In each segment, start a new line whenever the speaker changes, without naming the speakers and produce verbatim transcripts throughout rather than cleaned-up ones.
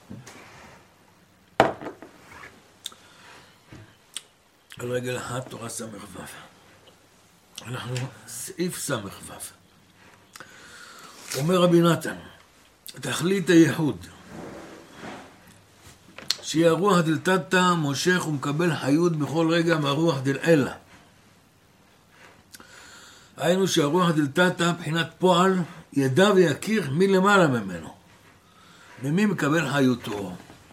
על רגל אחת תורה סמך וו. אנחנו סעיף סמך וו. אומר רבי נתן, תכלית הייחוד, שיהיה הרוח דלתתא מושך ומקבל חיות בכל רגע מהרוח דלעילא. היינו שהרוח דלתתא בחינת פועל ידע ויכיר מי למעלה ממנו. ממי מקבל חיותו.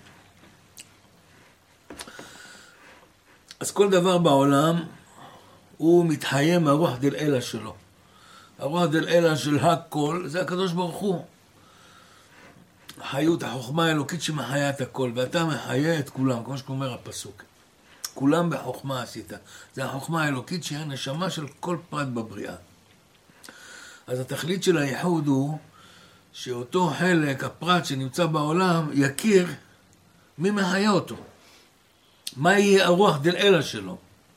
אז כל דבר בעולם הוא מתחיה מהרוח דלעילא שלו. הרוח דלעילא של הכל זה הקדוש ברוך הוא. החיות, החוכמה האלוקית שמחיה את הכל, ואתה מחיה את כולם, כמו שאומר הפסוק. כולם בחוכמה עשית. זה החוכמה האלוקית שהיא הנשמה של כל פרט בבריאה. אז התכלית של הייחוד הוא שאותו חלק, הפרט שנמצא בעולם, יכיר מי מחיה אותו. מה יהיה הרוח דלעילא שלו.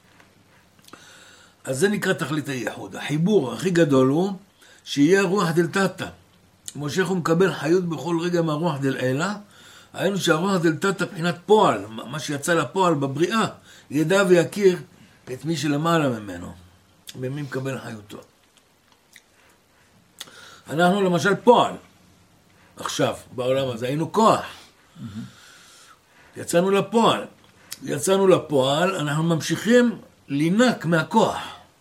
אז זה נקרא תכלית הייחוד. החיבור הכי גדול הוא שיהיה הרוח דלתתא. מושך ומקבל חיות בכל רגע מהרוח דלעילא. היינו שהרוח דלתתא בחינת פועל, מה שיצא לפועל בבריאה, ידע ויכיר את מי שלמעלה ממנו. במי מקבל חיותו. אנחנו למשל פועל. עכשיו, בעולם הזה, היינו כוח. Mm-hmm. יצאנו לפועל. יצאנו לפועל, אנחנו ממשיכים לינק מהכוח.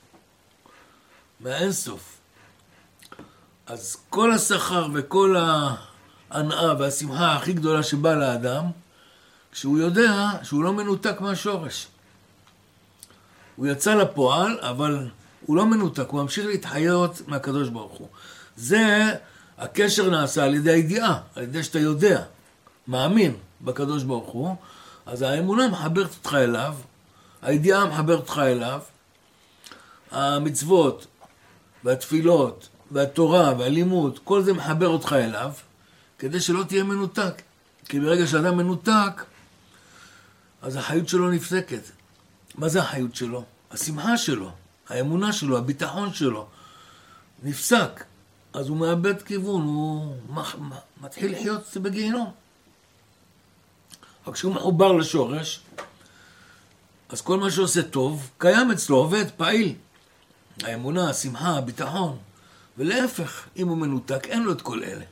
מהאינסוף. אז כל השכר וכל ההנאה והשמחה הכי גדולה שבאה לאדם, כשהוא יודע שהוא לא מנותק מהשורש. הוא יצא לפועל, אבל הוא לא מנותק, הוא ממשיך להתחיות מהקדוש ברוך הוא. זה, הקשר נעשה על ידי הידיעה, על ידי שאתה יודע, מאמין בקדוש ברוך הוא, אז האמונה מחברת אותך אליו, הידיעה מחברת אותך אליו, המצוות והתפילות והתורה והלימוד, כל זה מחבר אותך אליו, כדי שלא תהיה מנותק. כי ברגע שאדם מנותק, אז החיות שלו נפסקת. מה זה החיות שלו? השמחה שלו, האמונה שלו, הביטחון שלו, נפסק. אז הוא מאבד כיוון, הוא מתחיל לחיות בגיהנום. רק כשהוא מחובר לשורש, אז כל מה שעושה טוב, קיים אצלו, עובד, פעיל. האמונה, השמחה, הביטחון. ולהפך, אם הוא מנותק, אין לו את כל אלה.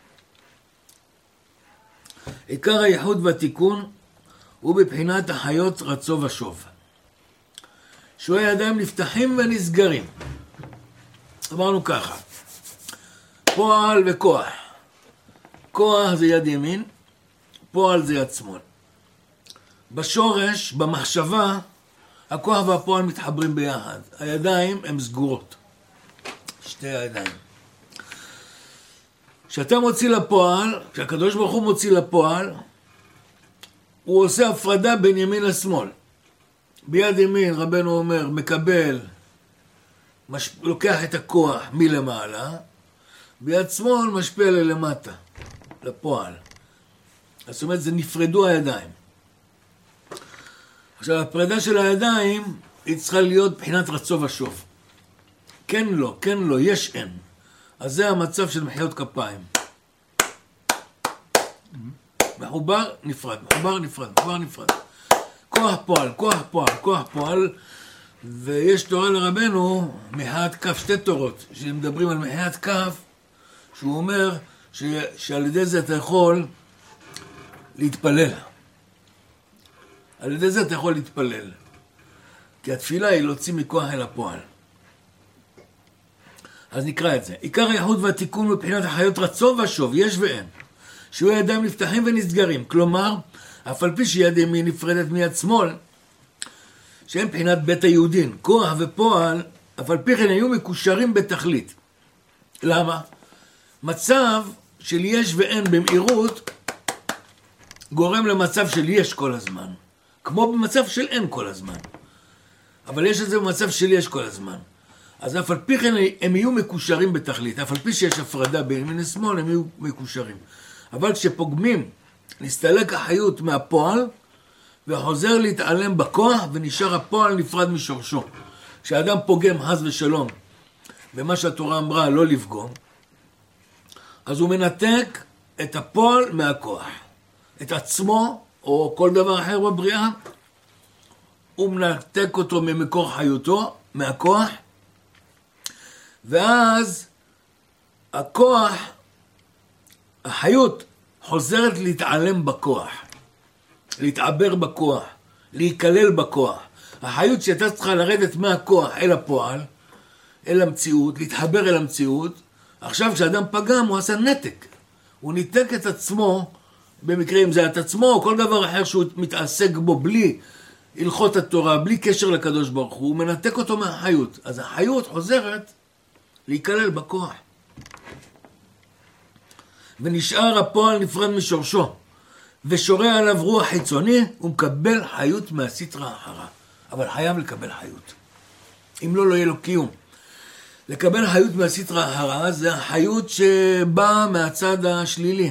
עיקר הייחוד והתיקון הוא בבחינת החיות רצו ושוב. שועי ידיים נפתחים ונסגרים. אמרנו ככה, פועל וכוח. כוח זה יד ימין, פועל זה יד שמאל. בשורש, במחשבה, הכוח והפועל מתחברים ביחד. הידיים הן סגורות. שתי הידיים. כשאתה מוציא לפועל, כשהקדוש ברוך הוא מוציא לפועל, הוא עושה הפרדה בין ימין לשמאל. ביד ימין רבנו אומר, מקבל, מש... לוקח את הכוח מלמעלה, ביד שמאל משפיע ללמטה, לפועל. זאת אומרת, זה נפרדו הידיים. עכשיו, הפרדה של הידיים היא צריכה להיות בחינת רצו ושוב. כן לא, כן לא, יש אין. אז זה המצב של מחיאות כפיים. מחובר, נפרד, מחובר, נפרד, מחובר, נפרד. כוח פועל, כוח פועל, כוח פועל, ויש תורה לרבנו, מחיאת כף, שתי תורות, שמדברים על מחיאת כף, שהוא אומר ש... שעל ידי זה אתה יכול להתפלל. על ידי זה אתה יכול להתפלל. כי התפילה היא להוציא מכוח אל הפועל. אז נקרא את זה. עיקר הייחוד והתיקון מבחינת החיות רצו ושוב, יש ואין. שהוא ידיים נפתחים ונסגרים. כלומר, אף על פי שיד ימין נפרדת מיד שמאל, שהם בחינת בית היהודין, כוח ופועל, אף על פי כן היו מקושרים בתכלית. למה? מצב של יש ואין במהירות, גורם למצב של יש כל הזמן. כמו במצב של אין כל הזמן. אבל יש את זה במצב של יש כל הזמן. אז אף על פי כן הם יהיו מקושרים בתכלית. אף על פי שיש הפרדה בין ימין לשמאל, הם יהיו מקושרים. אבל כשפוגמים, נסתלק החיות מהפועל, וחוזר להתעלם בכוח, ונשאר הפועל נפרד משורשו. כשאדם פוגם חס ושלום, במה שהתורה אמרה לא לפגום, אז הוא מנתק את הפועל מהכוח. את עצמו, או כל דבר אחר בבריאה, הוא מנתק אותו ממקור חיותו, מהכוח, ואז הכוח, החיות, חוזרת להתעלם בכוח, להתעבר בכוח, להיכלל בכוח. החיות שהייתה צריכה לרדת מהכוח אל הפועל, אל המציאות, להתחבר אל המציאות, עכשיו כשאדם פגם הוא עשה נתק. הוא ניתק את עצמו, במקרה אם זה את עצמו או כל דבר אחר שהוא מתעסק בו בלי הלכות התורה, בלי קשר לקדוש ברוך הוא, הוא מנתק אותו מהחיות. אז החיות חוזרת להיכלל בכוח. ונשאר הפועל נפרד משורשו, ושורה עליו רוח חיצוני, הוא מקבל חיות מהסטרה אחרה. אבל חייב לקבל חיות. אם לא, לא יהיה לו קיום. לקבל חיות מהסטרה אחרה, זה החיות שבאה מהצד השלילי.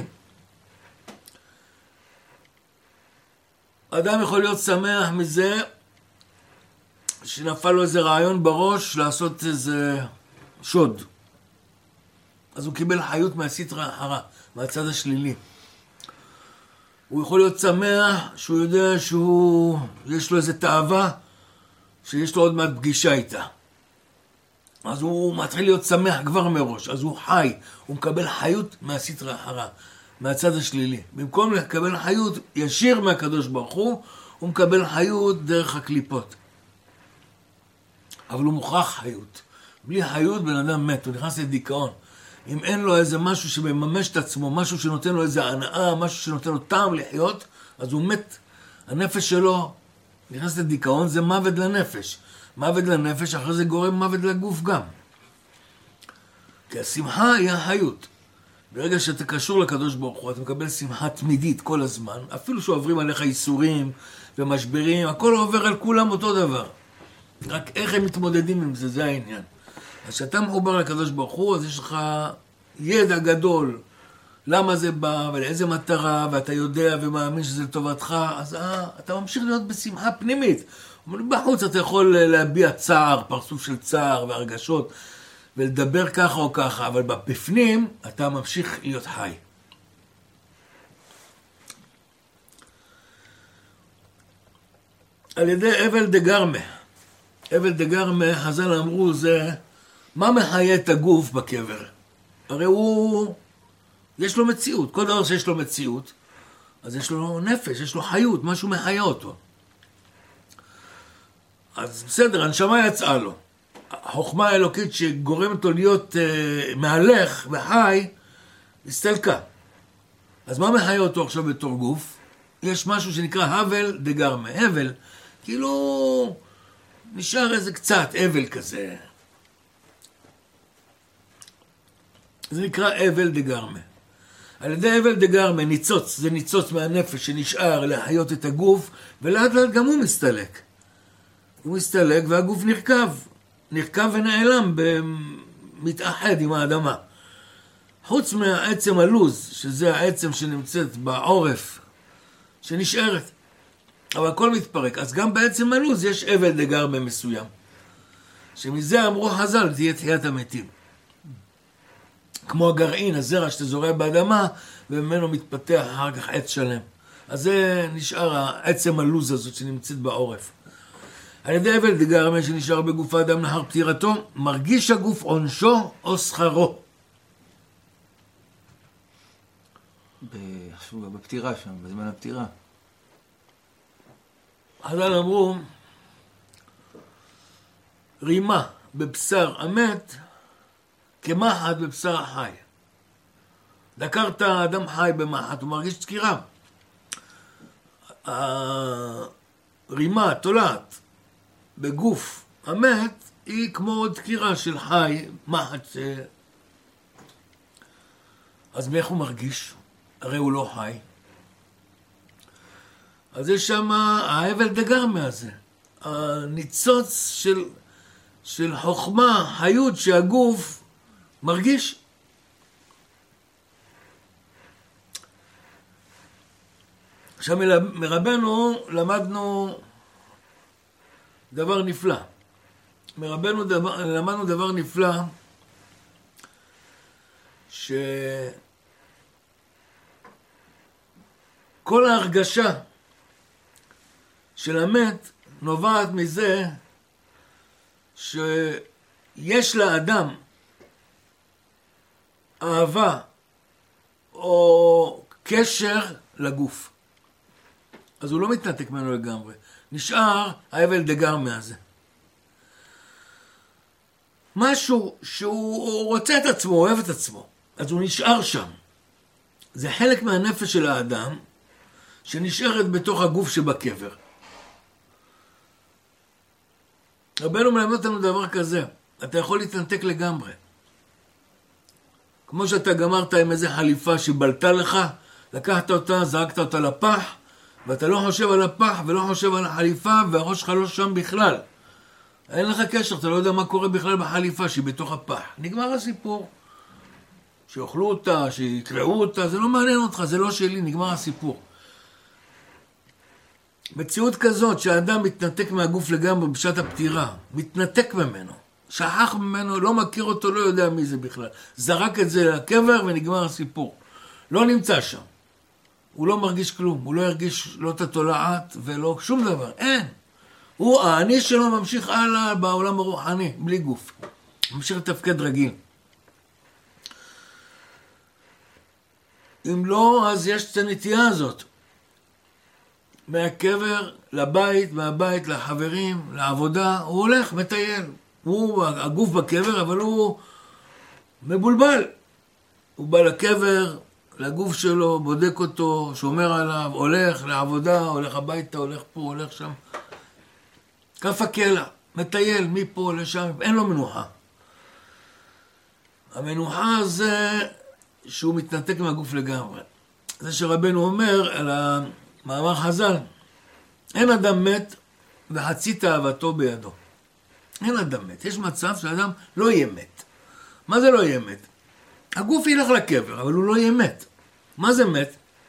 אדם יכול להיות שמח מזה שנפל לו איזה רעיון בראש לעשות איזה שוד. אז הוא קיבל חיות מהסטרה אחרה, מהצד השלילי. הוא יכול להיות שמח שהוא יודע שהוא, יש לו איזה תאווה, שיש לו עוד מעט פגישה איתה. אז הוא מתחיל להיות שמח כבר מראש, אז הוא חי, הוא מקבל חיות מהסטרה אחרה, מהצד השלילי. במקום לקבל חיות ישיר מהקדוש ברוך הוא, הוא מקבל חיות דרך הקליפות. אבל הוא מוכרח חיות. בלי חיות בן אדם מת, הוא נכנס לדיכאון. אם אין לו איזה משהו שמממש את עצמו, משהו שנותן לו איזה הנאה, משהו שנותן לו טעם לחיות, אז הוא מת. הנפש שלו נכנס לדיכאון, זה מוות לנפש. מוות לנפש, אחרי זה גורם מוות לגוף גם. כי השמחה היא החיות. ברגע שאתה קשור לקדוש ברוך הוא, אתה מקבל שמחה תמידית כל הזמן, אפילו שעוברים עליך איסורים ומשברים, הכל עובר על כולם אותו דבר. רק איך הם מתמודדים עם זה, זה העניין. אז כשאתה מחובר לקדוש ברוך הוא, אז יש לך ידע גדול, למה זה בא ולאיזה מטרה, ואתה יודע ומאמין שזה לטובתך, אז אה, אתה ממשיך להיות בשמחה פנימית. בחוץ אתה יכול להביע צער, פרצוף של צער והרגשות, ולדבר ככה או ככה, אבל בפנים אתה ממשיך להיות חי. על ידי אבל דגרמה. אבל דגרמה, חז"ל אמרו, זה מה מחיה את הגוף בקבר? הרי הוא, יש לו מציאות. כל דבר שיש לו מציאות, אז יש לו נפש, יש לו חיות, משהו מחיה אותו. אז בסדר, הנשמה יצאה לו. החוכמה האלוקית שגורמת לו להיות uh, מהלך וחי, הסתלקה. אז מה מחיה אותו עכשיו בתור גוף? יש משהו שנקרא הבל דגרמה. הבל, כאילו נשאר איזה קצת הבל כזה. זה נקרא הבל דגרמה. על ידי הבל דגרמה, ניצוץ, זה ניצוץ מהנפש שנשאר להחיות את הגוף, ולאט לאט גם הוא מסתלק. הוא מסתלק והגוף נרכב. נרכב ונעלם, מתאחד עם האדמה. חוץ מהעצם הלוז, שזה העצם שנמצאת בעורף, שנשארת. אבל הכל מתפרק. אז גם בעצם הלוז יש אבל דגרמה מסוים. שמזה אמרו חז"ל, תהיה תחיית המתים. כמו הגרעין, הזרע שאתה זורע באדמה, וממנו מתפתח אחר כך עץ שלם. אז זה נשאר העצם הלוז הזאת שנמצאת בעורף. על ידי אבל דגרמה שנשאר בגוף האדם לאחר פטירתו, מרגיש הגוף עונשו או שכרו.
בפטירה שם, בזמן הפטירה.
חז"ל אמרו, רימה בבשר המת, כמחט בבשר החי. דקרת אדם חי במחט, הוא מרגיש דקירה. הרימה, תולעת, בגוף המת, היא כמו דקירה של חי, מחט. ש... אז מאיך הוא מרגיש? הרי הוא לא חי. אז יש שם ההבל דגרמה הזה. הניצוץ של, של חוכמה, חיות שהגוף מרגיש. עכשיו מרבנו למדנו דבר נפלא. מרבנו דבר, למדנו דבר נפלא, ש... כל ההרגשה של המת נובעת מזה שיש לאדם אהבה או קשר לגוף. אז הוא לא מתנתק ממנו לגמרי. נשאר האבל דגר מהזה. משהו שהוא רוצה את עצמו, אוהב את עצמו. אז הוא נשאר שם. זה חלק מהנפש של האדם שנשארת בתוך הגוף שבקבר. רבנו מלמד אותנו דבר כזה. אתה יכול להתנתק לגמרי. כמו שאתה גמרת עם איזה חליפה שבלטה לך, לקחת אותה, זרקת אותה לפח, ואתה לא חושב על הפח ולא חושב על החליפה, והראש שלך לא שם בכלל. אין לך קשר, אתה לא יודע מה קורה בכלל בחליפה שהיא בתוך הפח. נגמר הסיפור. שיאכלו אותה, שיקרעו אותה, זה לא מעניין אותך, זה לא שלי, נגמר הסיפור. מציאות כזאת שהאדם מתנתק מהגוף לגמרי בשעת הפטירה, מתנתק ממנו, שכח ממנו, לא מכיר אותו, לא יודע מי זה בכלל. זרק את זה לקבר ונגמר הסיפור. לא נמצא שם. הוא לא מרגיש כלום, הוא לא ירגיש לא את התולעת ולא שום דבר, אין. הוא, האני שלו ממשיך הלאה בעולם הרוחני, בלי גוף. ממשיך לתפקד רגיל. אם לא, אז יש את הנטייה הזאת. מהקבר לבית, מהבית לחברים, לעבודה, הוא הולך, מטייל. הוא הגוף בקבר, אבל הוא מבולבל. הוא בא לקבר, לגוף שלו, בודק אותו, שומר עליו, הולך לעבודה, הולך הביתה, הולך פה, הולך שם. כף הקלע, מטייל מפה לשם, אין לו מנוחה. המנוחה זה שהוא מתנתק מהגוף לגמרי. זה שרבנו אומר על המאמר חז"ל, אין אדם מת וחצי תאוותו בידו. אין אדם מת. יש מצב שאדם לא יהיה מת. מה זה לא יהיה מת? הגוף ילך לקבר, אבל הוא לא יהיה מת. מה זה מת?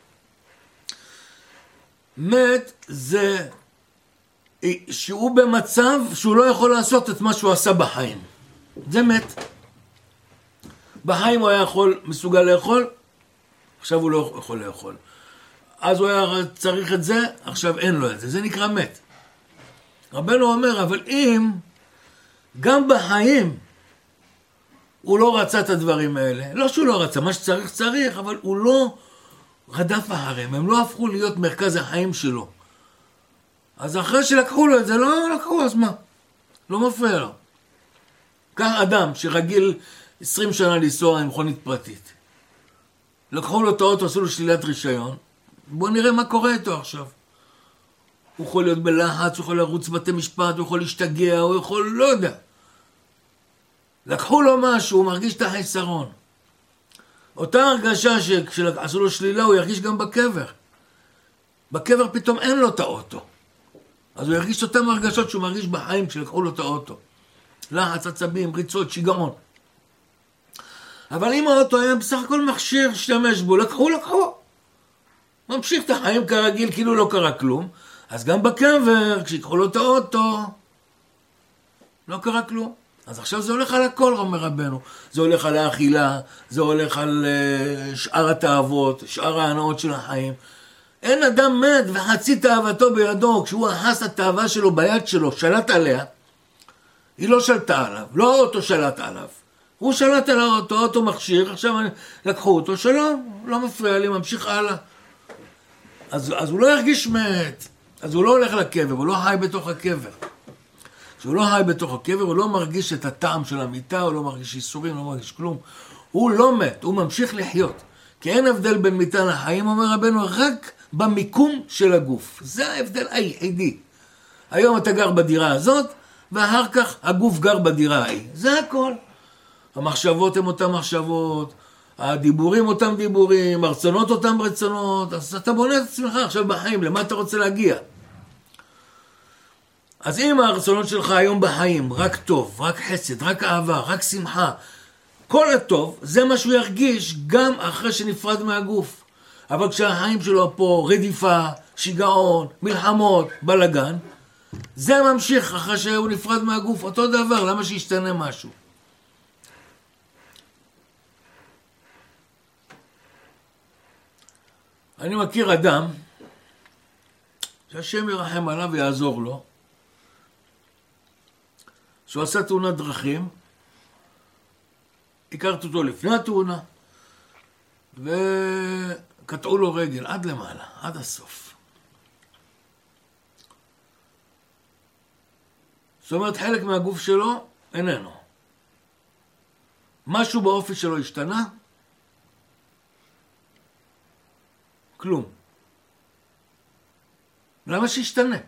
מת זה שהוא במצב שהוא לא יכול לעשות את מה שהוא עשה בחיים. זה מת. בחיים הוא היה יכול, מסוגל לאכול, עכשיו הוא לא יכול לאכול. אז הוא היה צריך את זה, עכשיו אין לו את זה. זה נקרא מת. רבנו אומר, אבל אם גם בחיים הוא לא רצה את הדברים האלה, לא שהוא לא רצה, מה שצריך צריך, אבל הוא לא רדף אחריהם, הם לא הפכו להיות מרכז החיים שלו. אז אחרי שלקחו לו את זה, לא לקחו, אז מה? לא מפריע לו. כך אדם שרגיל עשרים שנה לנסוע עם מכונית פרטית. לקחו לו את האוטו, עשו לו שלילת רישיון. בואו נראה מה קורה איתו עכשיו. הוא יכול להיות בלחץ, הוא יכול לרוץ בתי משפט, הוא יכול להשתגע, הוא יכול, לא יודע. לקחו לו משהו, הוא מרגיש את החיסרון. אותה הרגשה שכשעשו לו שלילה, הוא ירגיש גם בקבר. בקבר פתאום אין לו את האוטו. אז הוא ירגיש אותם הרגשות שהוא מרגיש בחיים כשלקחו לו את האוטו. לחץ, עצבים, ריצות, שיגעון. אבל אם האוטו היה בסך הכל מכשיר שתמש בו, לקחו, לקחו. ממשיך את החיים כרגיל, כאילו לא קרה כלום. אז גם בקבר, כשיקחו לו את האוטו, לא קרה כלום. אז עכשיו זה הולך על הכל, אומר רבנו. זה הולך על האכילה, זה הולך על uh, שאר התאוות, שאר ההנאות של החיים. אין אדם מת וחצי תאוותו בידו, כשהוא אחס את התאווה שלו ביד שלו, שלט עליה, היא לא שלטה עליו, לא האוטו שלט עליו. הוא שלט על האוטו, האוטו מכשיר, עכשיו לקחו אותו, שלום, לא מפריע לי, ממשיך הלאה. אז, אז הוא לא ירגיש מת, אז הוא לא הולך לקבר, הוא לא חי בתוך הקבר. כשהוא לא חי בתוך הקבר, הוא לא מרגיש את הטעם של המיטה, הוא לא מרגיש איסורים, לא מרגיש כלום. הוא לא מת, הוא ממשיך לחיות. כי אין הבדל בין מיטה לחיים, אומר רבנו, רק במיקום של הגוף. זה ההבדל היחידי. היום אתה גר בדירה הזאת, ואחר כך הגוף גר בדירה ההיא. זה הכל. המחשבות הן אותן מחשבות, הדיבורים אותם דיבורים, הרצונות אותם רצונות, אז אתה בונה את עצמך עכשיו בחיים, למה אתה רוצה להגיע? אז אם הרצונות שלך היום בחיים, רק טוב, רק חסד, רק אהבה, רק שמחה, כל הטוב, זה מה שהוא ירגיש גם אחרי שנפרד מהגוף. אבל כשהחיים שלו פה רדיפה, שיגעון, מלחמות, בלגן, זה ממשיך אחרי שהוא נפרד מהגוף, אותו דבר, למה שישתנה משהו? אני מכיר אדם שהשם ירחם עליו ויעזור לו, שהוא עשה תאונת דרכים, הכרתי אותו לפני התאונה, וקטעו לו רגל עד למעלה, עד הסוף. זאת אומרת, חלק מהגוף שלו איננו. משהו באופי שלו השתנה? כלום. למה שישתנה?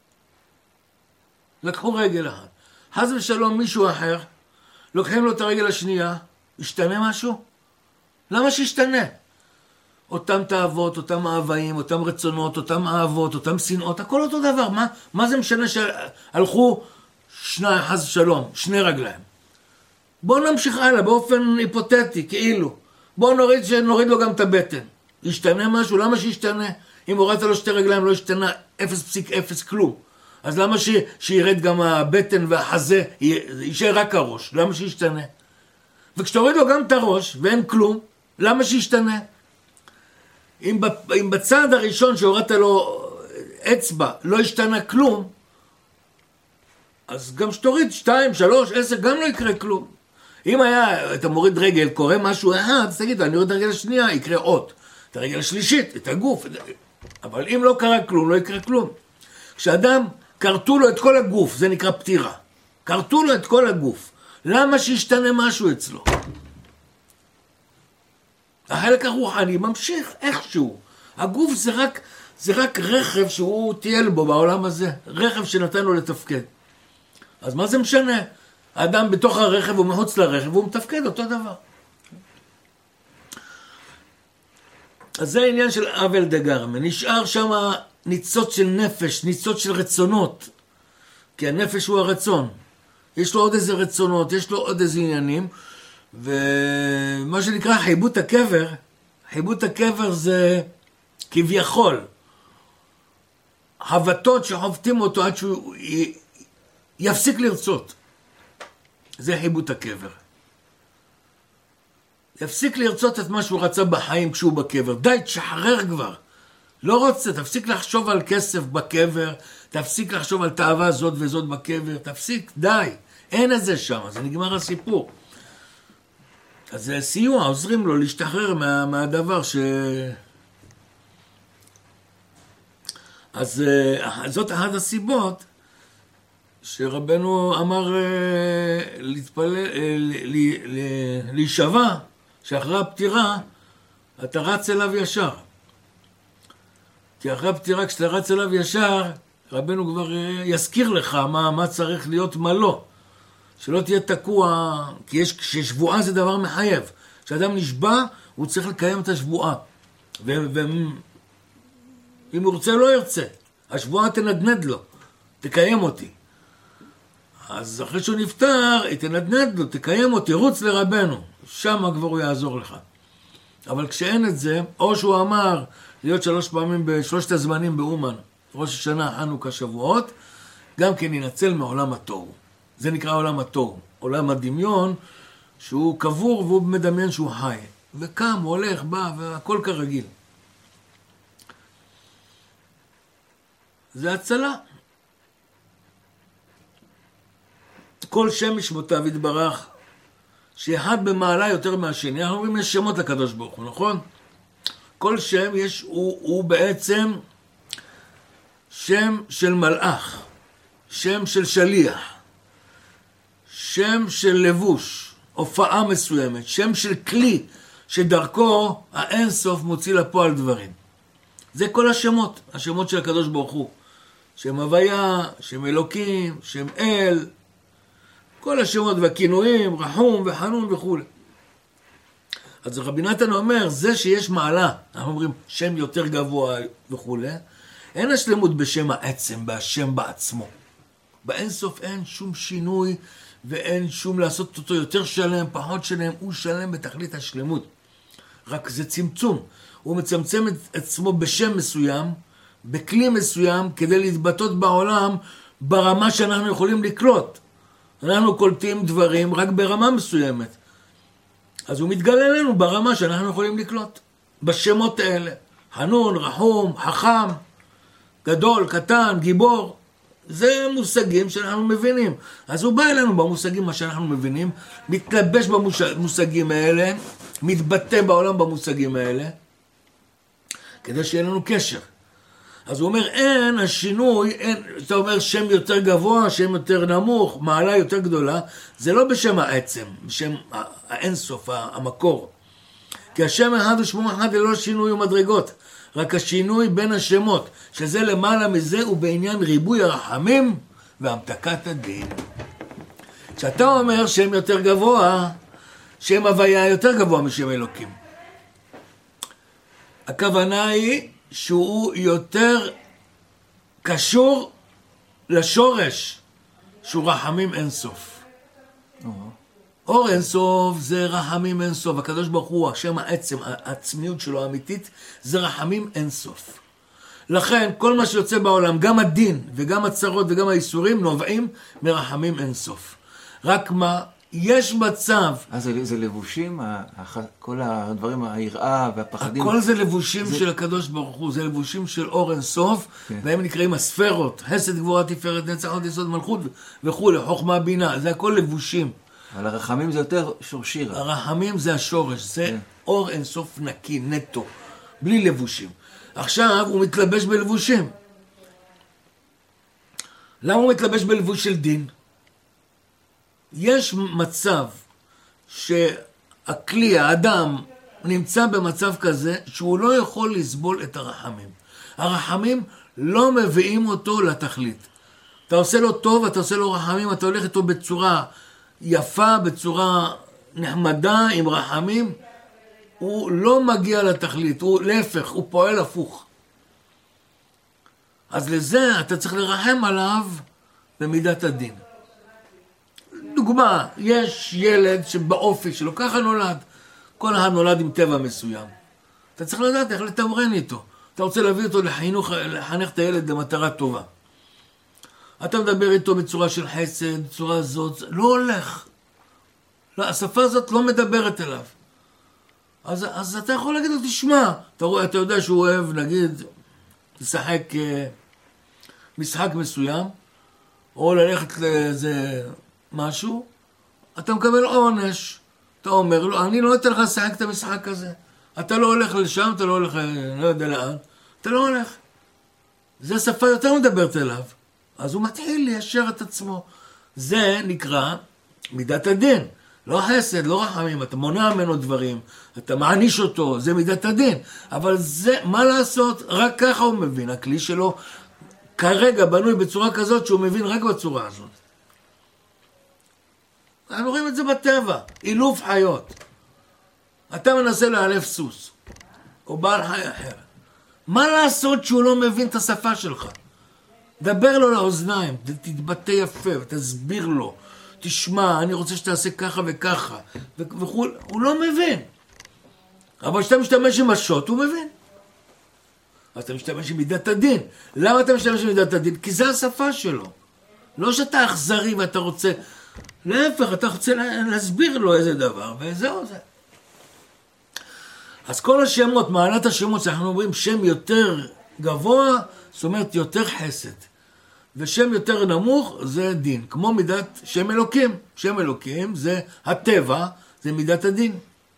לקחו רגל אחת. חס ושלום מישהו אחר, לוקחים לו את הרגל השנייה, ישתנה משהו? למה שישתנה? אותם תאוות, אותם אהבאים, אותם רצונות, אותם אהבות, אותם שנאות, הכל אותו דבר. מה, מה זה משנה שהלכו שני, חס ושלום, שני רגליים? בואו נמשיך הלאה באופן היפותטי, כאילו. בואו נוריד, שנוריד לו גם את הבטן. ישתנה משהו? למה שישתנה? אם הורדת לו שתי רגליים לא ישתנה אפס נקודה אפס כלום. אז למה ש... שירד גם הבטן והחזה, יישאר רק הראש? למה שישתנה? וכשתוריד לו גם את הראש ואין כלום, למה שישתנה? אם, ב... אם בצעד הראשון שהורדת לו אצבע לא ישתנה כלום, אז גם שתוריד שתיים, שלוש, עשר, גם לא יקרה כלום. אם היה, אתה מוריד רגל, קורה משהו אחד, אז תגיד, אני יורד הרגל השנייה, יקרה עוד. את הרגל השלישית, את הגוף. אבל אם לא קרה כלום, לא יקרה כלום. כשאדם, קרתו לו את כל הגוף, זה נקרא פטירה. קרתו לו את כל הגוף. למה שישתנה משהו אצלו? החלק הרוחני ממשיך איכשהו. הגוף זה רק, זה רק רכב שהוא טייל בו בעולם הזה. רכב שנתן לו לתפקד. אז מה זה משנה? האדם בתוך הרכב הוא מחוץ לרכב, הוא מתפקד אותו דבר. אז זה העניין של אבל דגרמה. נשאר שם ניצוץ של נפש, ניצוץ של רצונות. כי הנפש הוא הרצון. יש לו עוד איזה רצונות, יש לו עוד איזה עניינים. ומה שנקרא חיבוט הקבר, חיבוט הקבר זה כביכול חבטות שחובטים אותו עד שהוא י... יפסיק לרצות. זה חיבוט הקבר. יפסיק לרצות את מה שהוא רצה בחיים כשהוא בקבר. די, תשחרר כבר. לא רוצה, תפסיק לחשוב על כסף בקבר, תפסיק לחשוב על תאווה זאת וזאת בקבר, תפסיק, די. אין את זה שם, זה נגמר הסיפור. אז זה סיוע, עוזרים לו להשתחרר מה, מהדבר ש... אז זאת אחת הסיבות שרבנו אמר להתפלל, להישבע, שאחרי הפטירה אתה רץ אליו ישר. כי אחרי הפטירה כשאתה רץ אליו ישר, רבנו כבר יזכיר לך מה, מה צריך להיות, מה לא. שלא תהיה תקוע, כי יש, כששבועה זה דבר מחייב. כשאדם נשבע, הוא צריך לקיים את השבועה. ואם הוא רוצה, לא ירצה. השבועה תנדנד לו, תקיים אותי. אז אחרי שהוא נפטר, היא תנדנד לו, תקיים אותי, רוץ לרבנו. שם כבר הוא יעזור לך. אבל כשאין את זה, או שהוא אמר להיות שלוש פעמים בשלושת הזמנים באומן, ראש השנה, חנוכה, שבועות, גם כן ינצל מעולם התוהו. זה נקרא עולם התוהו, עולם הדמיון, שהוא קבור והוא מדמיין שהוא חי. וקם, הוא הולך, בא, והכל כרגיל. זה הצלה. כל שם משמותיו יתברך, שאחד במעלה יותר מהשני. אנחנו אומרים, יש שמות לקדוש ברוך הוא, נכון? כל שם יש, הוא, הוא בעצם שם של מלאך, שם של שליח, שם של לבוש, הופעה מסוימת, שם של כלי, שדרכו האינסוף מוציא לפועל דברים. זה כל השמות, השמות של הקדוש ברוך הוא. שם הוויה, שם אלוקים, שם אל, כל השמות והכינויים, רחום וחנון וכו'. אז רבי נתן אומר, זה שיש מעלה, אנחנו אומרים שם יותר גבוה וכו', אין השלמות בשם העצם, בשם בעצמו. באינסוף אין שום שינוי, ואין שום לעשות אותו יותר שלם, פחות שלם, הוא שלם בתכלית השלמות. רק זה צמצום. הוא מצמצם את עצמו בשם מסוים, בכלי מסוים, כדי להתבטאות בעולם ברמה שאנחנו יכולים לקלוט. אנחנו קולטים דברים רק ברמה מסוימת. אז הוא מתגלה לנו ברמה שאנחנו יכולים לקלוט. בשמות האלה. חנון, רחום, חכם. גדול, קטן, גיבור. זה מושגים שאנחנו מבינים. אז הוא בא אלינו במושגים מה שאנחנו מבינים, מתלבש במושגים האלה, מתבטא בעולם במושגים האלה, כדי שיהיה לנו קשר. אז הוא אומר, אין השינוי, אין, אתה אומר שם יותר גבוה, שם יותר נמוך, מעלה יותר גדולה, זה לא בשם העצם, בשם האינסוף, המקור. כי השם אחד ושמו אחד ללא שינוי ומדרגות, רק השינוי בין השמות, שזה למעלה מזה הוא בעניין ריבוי הרחמים והמתקת הדין. כשאתה אומר שם יותר גבוה, שם הוויה יותר גבוה משם אלוקים. הכוונה היא שהוא יותר קשור לשורש, שהוא רחמים אינסוף. אור אינסוף זה רחמים אינסוף. הקדוש ברוך הוא, השם העצם, העצמיות שלו האמיתית, זה רחמים אינסוף. לכן, כל מה שיוצא בעולם, גם הדין וגם הצרות וגם האיסורים, נובעים מרחמים אינסוף. רק מה, יש מצב...
אז זה, זה לבושים, כל הדברים, היראה והפחדים...
הכל זה לבושים זה... של הקדוש ברוך הוא, זה לבושים של אור אינסוף, כן. והם נקראים הספרות, חסד, גבורה, תפארת, נצח, עוד יסוד, מלכות וכו', חוכמה, בינה, זה הכל לבושים.
אבל הרחמים זה יותר שורשי.
הרחמים זה השורש, זה כן. אור אינסוף נקי, נטו, בלי לבושים. עכשיו הוא מתלבש בלבושים. למה הוא מתלבש בלבוש של דין? יש מצב שהכלי, האדם, נמצא במצב כזה שהוא לא יכול לסבול את הרחמים. הרחמים לא מביאים אותו לתכלית. אתה עושה לו טוב, אתה עושה לו רחמים, אתה הולך איתו בצורה יפה, בצורה נחמדה, עם רחמים, הוא לא מגיע לתכלית, הוא להפך, הוא פועל הפוך. אז לזה אתה צריך לרחם עליו במידת הדין. דוגמה, יש ילד שבאופי שלו, ככה נולד. כל אחד נולד עם טבע מסוים. אתה צריך לדעת איך לתמרן איתו. אתה רוצה להביא אותו לחינוך, לחנך את הילד למטרה טובה. אתה מדבר איתו בצורה של חסד, בצורה זאת, לא הולך. לא, השפה הזאת לא מדברת אליו. אז, אז אתה יכול להגיד לו, תשמע, אתה, רואה, אתה יודע שהוא אוהב, נגיד, לשחק משחק מסוים, או ללכת לאיזה משהו, אתה מקבל עונש. אתה אומר לו, אני לא אתן לך לשחק את המשחק הזה. אתה לא הולך לשם, אתה לא הולך, לא יודע לאן. אתה לא הולך. זה שפה יותר מדברת אליו. אז הוא מתחיל ליישר את עצמו. זה נקרא מידת הדין. לא חסד, לא רחמים. אתה מונע ממנו דברים. אתה מעניש אותו. זה מידת הדין. אבל זה, מה לעשות? רק ככה הוא מבין. הכלי שלו כרגע בנוי בצורה כזאת שהוא מבין רק בצורה הזאת. אנחנו רואים את זה בטבע. אילוף חיות. אתה מנסה לאלף סוס. או בעל חי אחר. מה לעשות שהוא לא מבין את השפה שלך? דבר לו לאוזניים, תתבטא יפה, ותסביר לו. תשמע, אני רוצה שתעשה ככה וככה. וכו', הוא לא מבין. אבל כשאתה משתמש עם השוט, הוא מבין. אז אתה משתמש עם מידת הדין. למה אתה משתמש עם מידת הדין? כי זה השפה שלו. לא שאתה אכזרי ואתה רוצה... להפך, אתה רוצה להסביר לו איזה דבר, וזהו זה. אז כל השמות, מעלת השמות, שאנחנו אומרים שם יותר גבוה, זאת אומרת יותר חסד. ושם יותר נמוך זה דין. כמו מידת שם אלוקים. שם אלוקים זה הטבע, זה מידת הדין.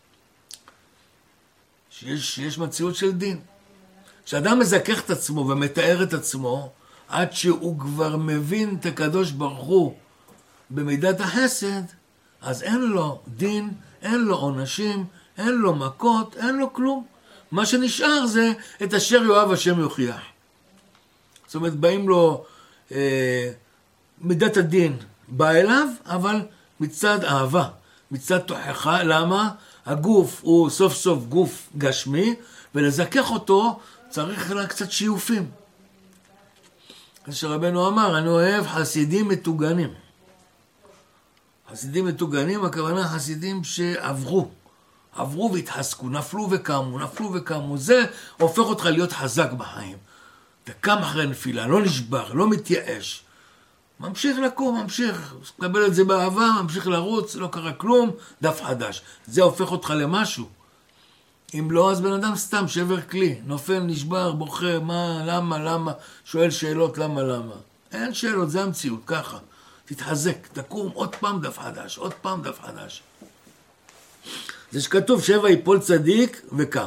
שיש, שיש מציאות של דין. כשאדם מזכך את עצמו ומתאר את עצמו, עד שהוא כבר מבין את הקדוש ברוך הוא במידת החסד, אז אין לו דין, אין לו עונשים, אין לו מכות, אין לו כלום. מה שנשאר זה את אשר יאהב השם יוכיח. זאת אומרת, באים לו אה, מידת הדין בא אליו, אבל מצד אהבה, מצד תוכחה. למה? הגוף הוא סוף סוף גוף גשמי, ולזכך אותו צריך רק קצת שיופים. אז שרבנו אמר, אני אוהב חסידים מתוגנים. חסידים מתוגנים, הכוונה חסידים שעברו. עברו והתחזקו, נפלו וקמו, נפלו וקמו. זה הופך אותך להיות חזק בחיים. אתה קם אחרי נפילה, לא נשבר, לא מתייאש. ממשיך לקום, ממשיך. קבל את זה באהבה, ממשיך לרוץ, לא קרה כלום, דף חדש. זה הופך אותך למשהו. אם לא, אז בן אדם סתם שבר כלי, נופל, נשבר, בוכה, מה, למה, למה, שואל שאלות, למה, למה. אין שאלות, זה המציאות, ככה. תתחזק, תקום, עוד פעם דף חדש, עוד פעם דף חדש. זה שכתוב שבע יפול צדיק וקם.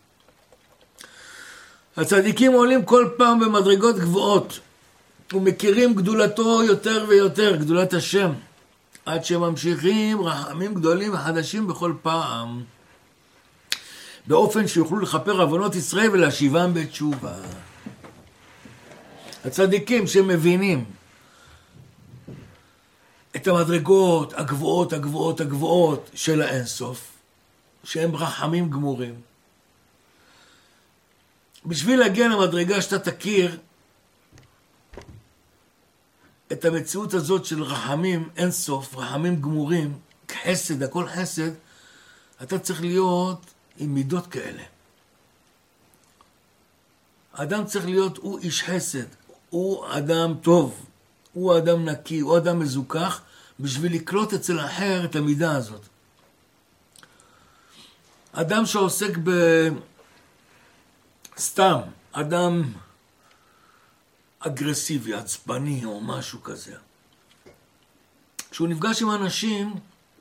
הצדיקים עולים כל פעם במדרגות גבוהות, ומכירים גדולתו יותר ויותר, גדולת השם, עד שממשיכים רחמים גדולים וחדשים בכל פעם, באופן שיוכלו לכפר עוונות ישראל ולהשיבם בתשובה. הצדיקים שמבינים את המדרגות הגבוהות, הגבוהות, הגבוהות של האינסוף, שהם רחמים גמורים, בשביל להגיע למדרגה שאתה תכיר את המציאות הזאת של רחמים אינסוף, רחמים גמורים, חסד, הכל חסד, אתה צריך להיות עם מידות כאלה. האדם צריך להיות, הוא איש חסד, הוא אדם טוב, הוא אדם נקי, הוא אדם מזוכח, בשביל לקלוט אצל האחר את המידה הזאת. אדם שעוסק בסתם, אדם אגרסיבי, עצבני או משהו כזה. כשהוא נפגש עם אנשים,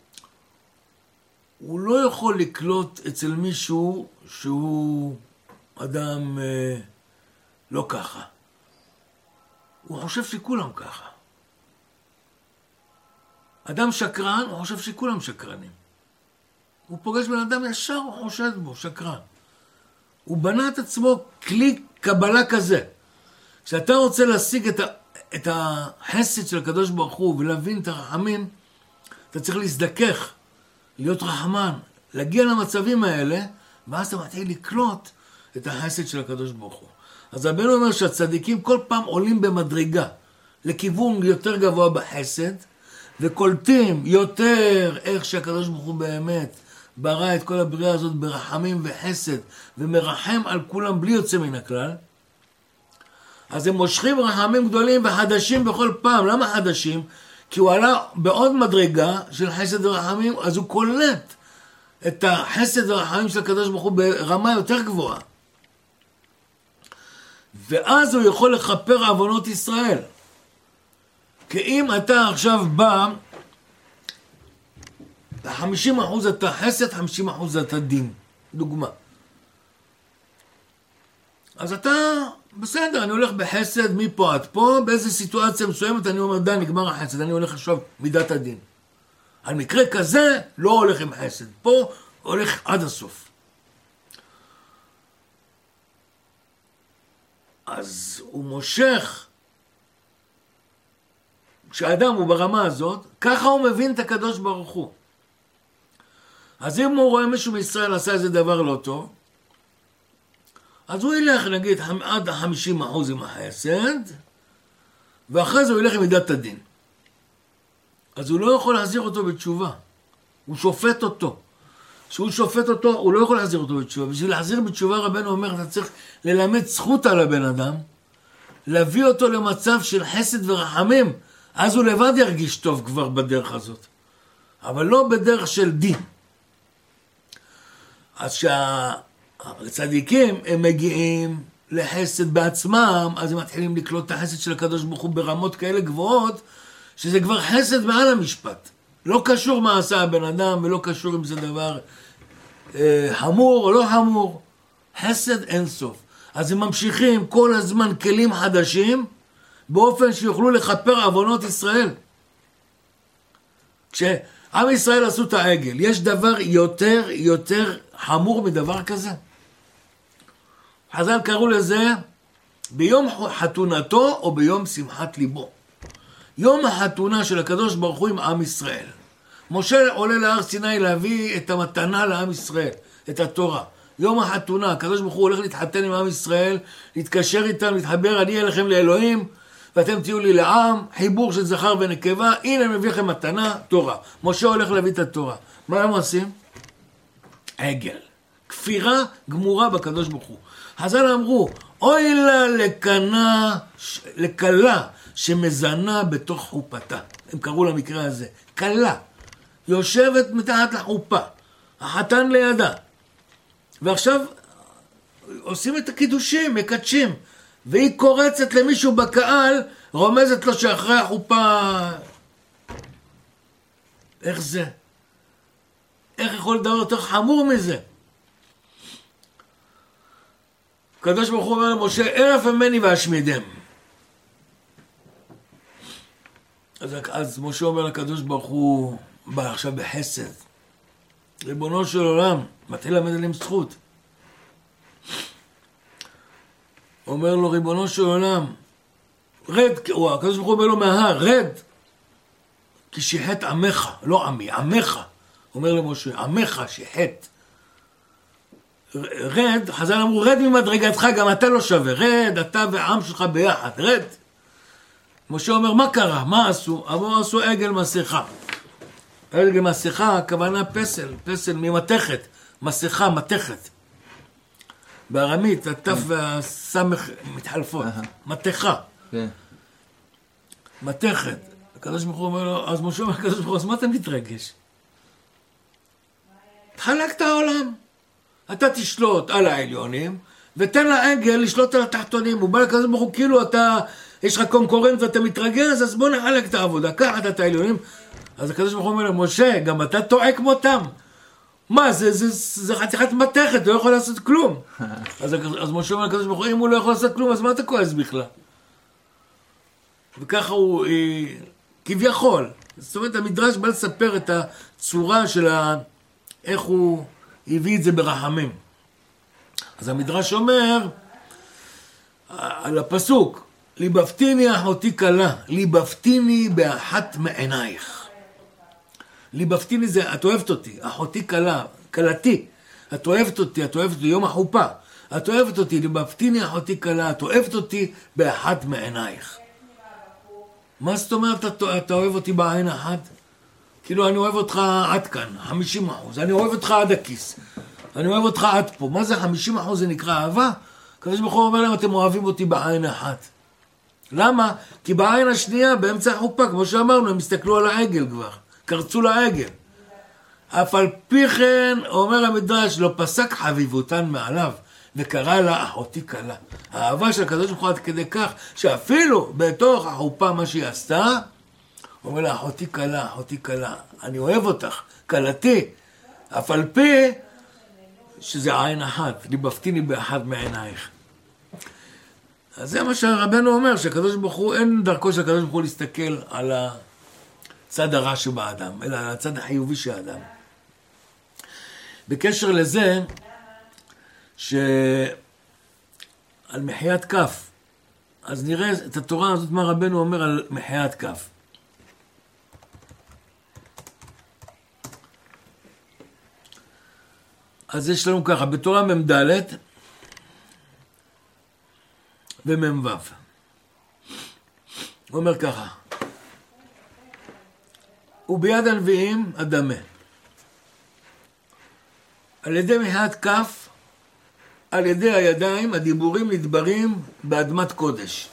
הוא לא יכול לקלוט אצל מישהו שהוא אדם אה, לא ככה. הוא חושב שכולם ככה. אדם שקרן, הוא חושב שכולם שקרנים. הוא פוגש בן אדם ישר, הוא חושד בו, שקרן. הוא בנה את עצמו כלי קבלה כזה. כשאתה רוצה להשיג את, ה, את החסד של הקדוש ברוך הוא ולהבין את הרחמים, אתה צריך להזדכך, להיות רחמן, להגיע למצבים האלה, ואז אתה מתחיל לקלוט את החסד של הקדוש ברוך הוא. אז רבנו אומר שהצדיקים כל פעם עולים במדרגה לכיוון יותר גבוה בחסד, וקולטים יותר איך שהקדוש ברוך הוא באמת ברא את כל הבריאה הזאת ברחמים וחסד, ומרחם על כולם בלי יוצא מן הכלל. אז הם מושכים רחמים גדולים וחדשים בכל פעם. למה חדשים? כי הוא עלה בעוד מדרגה של חסד ורחמים, אז הוא קולט את החסד ורחמים של הקדוש ברוך הוא ברמה יותר גבוהה. ואז הוא יכול לכפר עוונות ישראל. כי אם אתה עכשיו בא, חמישים אחוז אתה חסד, חמישים אחוז אתה דין. דוגמה. אז אתה, בסדר, אני הולך בחסד מפה עד פה, באיזה סיטואציה מסוימת אני אומר, די, נגמר החסד, אני הולך עכשיו מידת הדין. על מקרה כזה לא הולך עם חסד, פה הולך עד הסוף. אז הוא מושך, כשאדם הוא ברמה הזאת, ככה הוא מבין את הקדוש ברוך הוא. אז אם הוא רואה מישהו מישראל עשה איזה דבר לא טוב, אז הוא ילך, נגיד, עד חמישים אחוז עם החסד, ואחרי זה הוא ילך עם מידת הדין. אז הוא לא יכול להחזיר אותו בתשובה. הוא שופט אותו. כשהוא שופט אותו, הוא לא יכול להחזיר אותו בתשובה. בשביל להחזיר בתשובה, רבנו אומר, אתה צריך ללמד זכות על הבן אדם, להביא אותו למצב של חסד ורחמים, אז הוא לבד ירגיש טוב כבר בדרך הזאת. אבל לא בדרך של דין. אז שהצדיקים הם מגיעים לחסד בעצמם, אז הם מתחילים לקלוט את החסד של הקדוש ברוך הוא ברמות כאלה גבוהות, שזה כבר חסד מעל המשפט. לא קשור מה עשה הבן אדם, ולא קשור אם זה דבר אה, חמור או לא חמור. חסד אין סוף. אז הם ממשיכים כל הזמן כלים חדשים, באופן שיוכלו לכפר עוונות ישראל. כשעם ישראל עשו את העגל, יש דבר יותר, יותר חמור מדבר כזה? חז"ל קראו לזה ביום חתונתו או ביום שמחת ליבו. יום החתונה של הקדוש ברוך הוא עם עם ישראל. משה עולה להר סיני להביא את המתנה לעם ישראל, את התורה. יום החתונה, הקדוש ברוך הוא הולך להתחתן עם עם ישראל, להתקשר איתם, להתחבר, אני אהיה לכם לאלוהים, ואתם תהיו לי לעם, חיבור של זכר ונקבה, הנה אני מביא לכם מתנה, תורה. משה הולך להביא את התורה. מה הם עושים? עגל. כפירה גמורה בקדוש ברוך הוא. חז"ל אמרו, אוי לה לקנה, לקלה שמזנה בתוך חופתה. הם קראו למקרה הזה. קלה. יושבת מתחת לחופה. החתן לידה. ועכשיו עושים את הקידושים, מקדשים, והיא קורצת למישהו בקהל, רומזת לו שאחרי החופה... איך זה? איך יכול לדבר יותר חמור מזה? הקדוש ברוך הוא אומר למשה, ערף ממני ואשמידם. אז, אז משה אומר לקדוש ברוך הוא, בא עכשיו בחסד. ריבונו של עולם, מתחיל למד עליהם זכות. אומר לו, ריבונו של עולם, רד, הוא, הקדוש ברוך הוא אומר לו מההר, רד, כי שיחת עמך, לא עמי, עמך. אומר למשה, עמך שיחת. רד, חז"ל אמרו, רד ממדרגתך, גם אתה לא שווה, רד, אתה והעם שלך ביחד, רד. משה אומר, מה קרה? מה עשו? אמרו, עשו עגל מסכה. עגל מסכה, הכוונה פסל, פסל ממתכת, מסכה, מתכת. בארמית, התף והסמך מתחלפות, מתכה. מתכת. הקדוש ברוך הוא אומר לו, אז משה אומר, הקדוש ברוך הוא, אז מה אתה מתרגש? תחלק את העולם. אתה תשלוט על העליונים, ותן לעגל לשלוט על התחתונים. הוא בא לקדוש ברוך הוא, כאילו אתה, יש לך קונקורנט ואתה מתרגז, אז בוא נחלק את העבודה. קח את העליונים. אז הקדוש ברוך הוא אומר לו, משה, גם אתה טועה כמותם. מה, זה, זה, זה, זה חתיכת מתכת, לא יכול לעשות כלום. אז, אז משה אומר לקדוש ברוך הוא, אם הוא לא יכול לעשות כלום, אז מה אתה כועס בכלל? וככה הוא, כביכול. זאת אומרת, המדרש בא לספר את הצורה של ה... איך הוא הביא את זה ברחמים. אז המדרש אומר, על הפסוק, ליבפתיני אחותי קלה, ליבפתיני באחת מעינייך. ליבפתיני זה, את אוהבת אותי, אחותי קלה, קלתי, את אוהבת אותי, את אוהבת אותי, יום החופה, את אוהבת אותי, ליבפתיני אחותי קלה, את אוהבת אותי באחת מעינייך. מה זאת אומרת, אתה, אתה אוהב אותי בעין אחת? כאילו, אני אוהב אותך עד כאן, חמישים אחוז. אני אוהב אותך עד הכיס. אני אוהב אותך עד פה. מה זה חמישים אחוז? זה נקרא אהבה? הקדוש ברוך הוא אומר להם, אתם אוהבים אותי בעין אחת. למה? כי בעין השנייה, באמצע החופה, כמו שאמרנו, הם הסתכלו על העגל כבר. קרצו לעגל. אף על פי כן, אומר המדרש, לא פסק חביבותן מעליו, וקרא לה אחותי קלה. האהבה של הקדוש ברוך הוא עד כדי כך, שאפילו בתוך החופה מה שהיא עשתה, הוא אומר לה, אחותי קלה, אחותי קלה, אני אוהב אותך, קלתי, אף על פי שזה עין אחת, ליבפתיני באחת מעינייך. אז זה מה שהרבנו אומר, שהקדוש ברוך הוא, אין דרכו של הקדוש ברוך הוא להסתכל על הצד הרע שבאדם, אלא על הצד החיובי של האדם. בקשר לזה, שעל מחיית כף, אז נראה את התורה הזאת, מה רבנו אומר על מחיית כף. אז יש לנו ככה, בתורה ממד' וממו'. הוא אומר ככה, וביד הנביאים אדמה. על ידי מחיית כף, על ידי הידיים, הדיבורים נדברים באדמת קודש.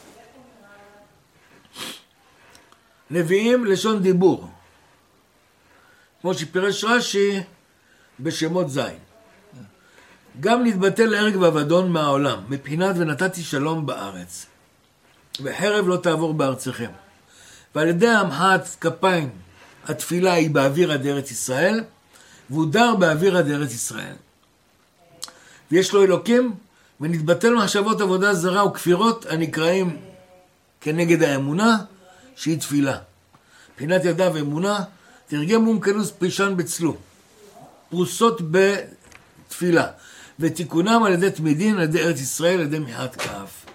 נביאים לשון דיבור. כמו שפירש רש"י בשמות זין. גם נתבטל הרג ואבדון מהעולם, מבחינת ונתתי שלום בארץ. וחרב לא תעבור בארצכם. ועל ידי המחאת כפיים, התפילה היא באוויר עד ארץ ישראל, והוא דר באוויר עד ארץ ישראל. ויש לו אלוקים, ונתבטל מחשבות עבודה זרה וכפירות הנקראים כנגד האמונה, שהיא תפילה. מבחינת ידיו ואמונה, תרגם מומקנוס פרישן בצלו. פרוסות בתפילה. ותיקונם על ידי תמידין, על ידי ארץ ישראל, על ידי מחיית כף.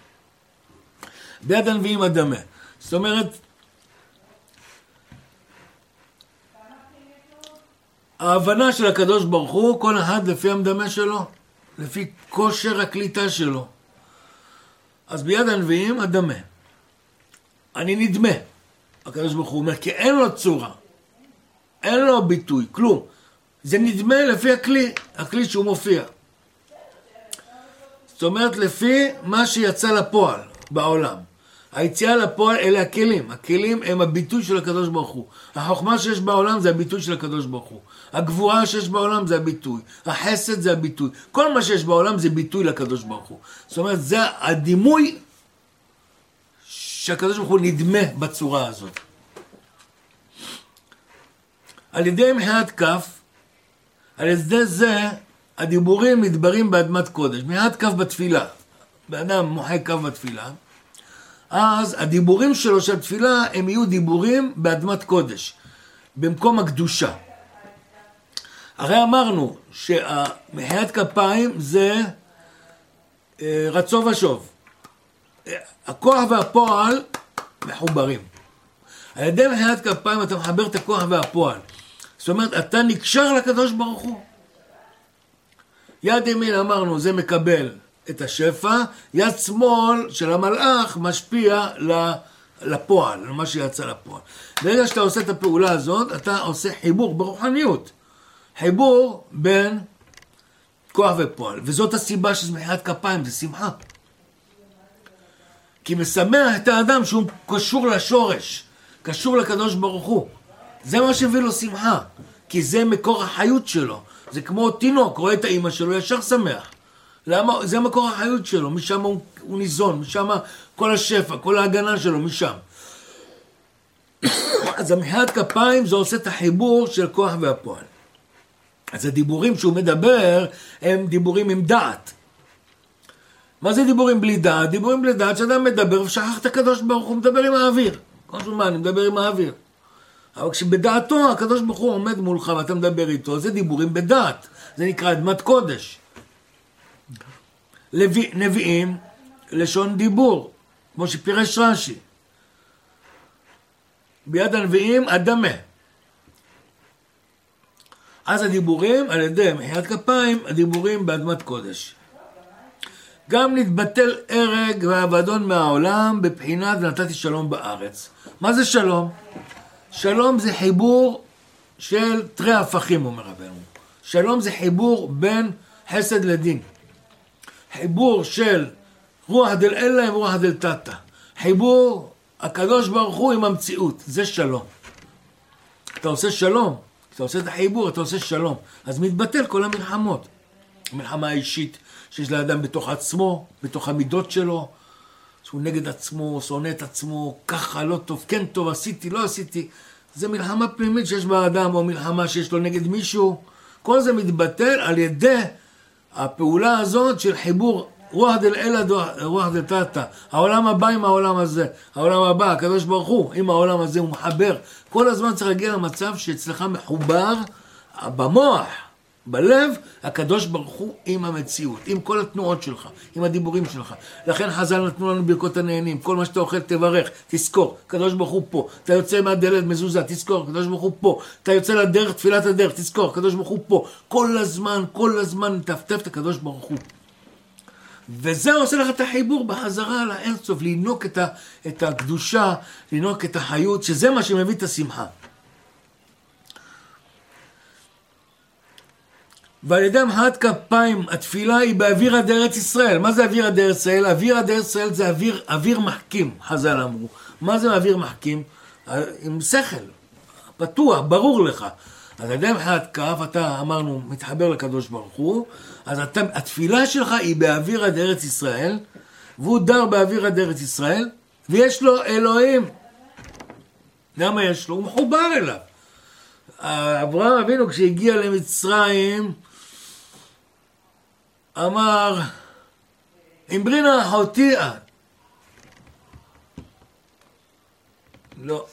ביד הנביאים אדמה. זאת אומרת, ההבנה של הקדוש ברוך הוא, כל אחד לפי המדמה שלו, לפי כושר הקליטה שלו. אז ביד הנביאים אדמה. אני נדמה. הקדוש ברוך הוא אומר, כי אין לו צורה. אין לו ביטוי, כלום. זה נדמה לפי הכלי, הכלי שהוא מופיע. זאת אומרת, לפי מה שיצא לפועל בעולם. היציאה לפועל אלה הכלים. הכלים הם הביטוי של הקדוש ברוך הוא. החוכמה שיש בעולם זה הביטוי של הקדוש ברוך הוא. הגבורה שיש בעולם זה הביטוי. החסד זה הביטוי. כל מה שיש בעולם זה ביטוי לקדוש ברוך הוא. זאת אומרת, זה הדימוי שהקדוש ברוך הוא נדמה בצורה הזאת. על ידי מחיית כף, על ידי זה הדיבורים מדברים באדמת קודש. מחיית כף בתפילה. באדם מוחא כף בתפילה. אז הדיבורים שלו של תפילה הם יהיו דיבורים באדמת קודש, במקום הקדושה. הרי אמרנו שמחיית כפיים זה רצו ושוב. הכוח והפועל מחוברים. על ידי מחיית כפיים אתה מחבר את הכוח והפועל. זאת אומרת, אתה נקשר לקדוש ברוך הוא. יד ימין אמרנו, זה מקבל את השפע, יד שמאל של המלאך משפיע לפועל, למה שיצא לפועל. ברגע שאתה עושה את הפעולה הזאת, אתה עושה חיבור ברוחניות. חיבור בין כוח ופועל. וזאת הסיבה שזה מחיית כפיים, זה שמחה. כי משמח את האדם שהוא קשור לשורש, קשור לקדוש ברוך הוא. זה מה שהביא לו שמחה, כי זה מקור החיות שלו. זה כמו תינוק, רואה את האמא שלו, ישר שמח. למה? זה מקור החיות שלו, משם הוא, הוא ניזון, משם כל השפע, כל ההגנה שלו, משם. אז המחיית כפיים זה עושה את החיבור של כוח והפועל. אז הדיבורים שהוא מדבר הם דיבורים עם דעת. מה זה דיבורים בלי דעת? דיבורים בלי דעת שאדם מדבר ושכח את הקדוש ברוך הוא, מדבר עם האוויר. כמו שאומר, אני מדבר עם האוויר. אבל כשבדעתו הקדוש ברוך הוא עומד מולך ואתה מדבר איתו, זה דיבורים בדעת. זה נקרא אדמת קודש. לוי, נביאים, לשון דיבור, כמו שפירש רש"י. ביד הנביאים, אדמה. אז הדיבורים, על ידי מחיית כפיים, הדיבורים באדמת קודש. גם נתבטל הרג והאבדון מהעולם בבחינת ונתתי שלום בארץ. מה זה שלום? שלום זה חיבור של תרי הפכים, אומר רבנו. שלום זה חיבור בין חסד לדין. חיבור של רוח דל אלה עם רוח דל תתא. חיבור הקדוש ברוך הוא עם המציאות. זה שלום. אתה עושה שלום. אתה עושה את החיבור, אתה עושה שלום. אז מתבטל כל המלחמות. המלחמה האישית שיש לאדם בתוך עצמו, בתוך המידות שלו, שהוא נגד עצמו, שונא את עצמו, ככה לא טוב, כן טוב, עשיתי, לא עשיתי. זה מלחמה פנימית שיש באדם, או מלחמה שיש לו נגד מישהו. כל זה מתבטל על ידי הפעולה הזאת של חיבור רוח דל אלה, רוח דל תתא. העולם הבא עם העולם הזה. העולם הבא, הקדוש ברוך הוא, עם העולם הזה הוא מחבר. כל הזמן צריך להגיע למצב שאצלך מחובר במוח, בלב, הקדוש ברוך הוא עם המציאות, עם כל התנועות שלך, עם הדיבורים שלך. לכן חז"ל נתנו לנו ברכות הנהנים, כל מה שאתה אוכל תברך, תזכור, הקדוש ברוך הוא פה. אתה יוצא מהדלת מזוזה, תזכור, הקדוש ברוך הוא פה. אתה יוצא לדרך, תפילת הדרך, תזכור, הקדוש ברוך הוא פה. כל הזמן, כל הזמן תפתף את הקדוש ברוך הוא. וזה עושה לך את החיבור בחזרה לאינסוף, לינוק את, ה, את הקדושה, לינוק את החיות, שזה מה שמביא את השמחה. ועל ידי מחיית כפיים, התפילה היא באוויר עד ארץ ישראל. מה זה אוויר עד ארץ ישראל? אוויר עד ארץ ישראל זה אוויר, אוויר מחכים, חז"ל אמרו. מה זה אוויר מחכים? עם שכל, פתוח, ברור לך. אז על ידי מחיית כף, אתה אמרנו, מתחבר לקדוש ברוך הוא, אז אתה, התפילה שלך היא באוויר עד ארץ ישראל, והוא דר באוויר עד ארץ ישראל, ויש לו אלוהים. למה יש לו? הוא מחובר אליו. אברהם אבינו כשהגיע למצרים, אמר, אמברינה אחותי את. לא.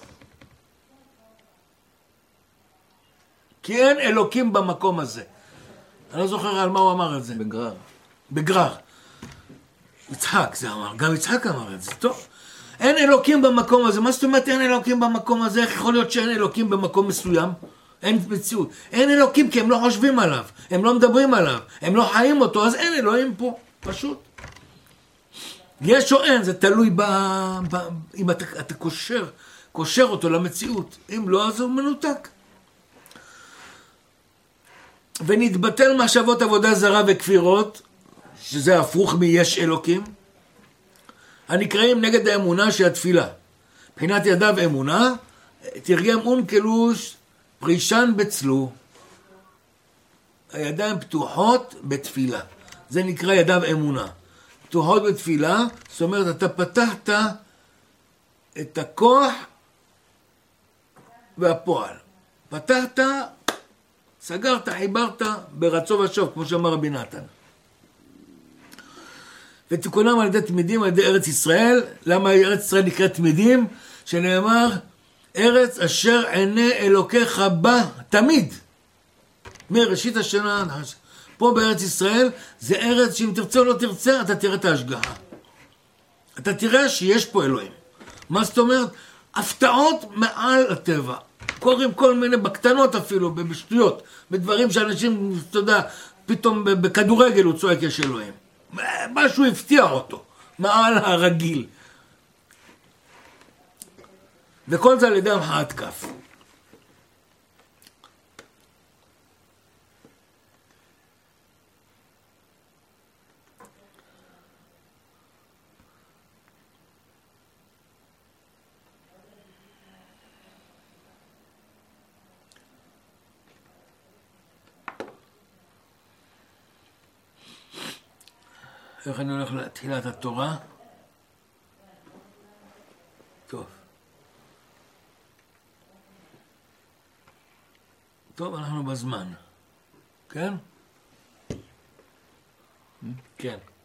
כי אין אלוקים במקום הזה. אני לא זוכר על מה הוא אמר את זה.
בגרר.
בגרר. יצחק זה אמר, גם יצחק אמר את זה. טוב. אין אלוקים במקום הזה. מה זאת אומרת אין אלוקים במקום הזה? איך יכול להיות שאין אלוקים במקום מסוים? אין מציאות. אין אלוקים כי הם לא חושבים עליו. הם לא מדברים עליו. הם לא חיים אותו. אז אין אלוהים פה. פשוט. יש או אין. זה תלוי ב... ב... אם אתה, אתה קושר, קושר אותו למציאות. אם לא, אז הוא מנותק. ונתבטל מחשבות עבודה זרה וכפירות, שזה הפוך מיש אלוקים. הנקראים נגד האמונה של התפילה. מבחינת ידיו אמונה, תרגם אונקלוס פרישן בצלו. הידיים פתוחות בתפילה. זה נקרא ידיו אמונה. פתוחות בתפילה, זאת אומרת, אתה פתחת את הכוח והפועל. פתחת, סגרת, חיברת ברצו ושוב, כמו שאמר רבי נתן. ותיקונם על ידי תמידים, על ידי ארץ ישראל. למה ארץ ישראל נקראת תמידים? שנאמר, ארץ אשר עיני אלוקיך בה תמיד. מראשית השנה, פה בארץ ישראל, זה ארץ שאם תרצה או לא תרצה, אתה תראה את ההשגחה. אתה תראה שיש פה אלוהים. מה זאת אומרת? הפתעות מעל הטבע. קוראים כל מיני, בקטנות אפילו, בשטויות, בדברים שאנשים, אתה יודע, פתאום בכדורגל הוא צועק יש אלוהים. משהו הפתיע אותו, מעל הרגיל. וכל זה על ידי המחאת כף. איך אני הולך לתחילת התורה? טוב. טוב, אנחנו בזמן. כן? כן.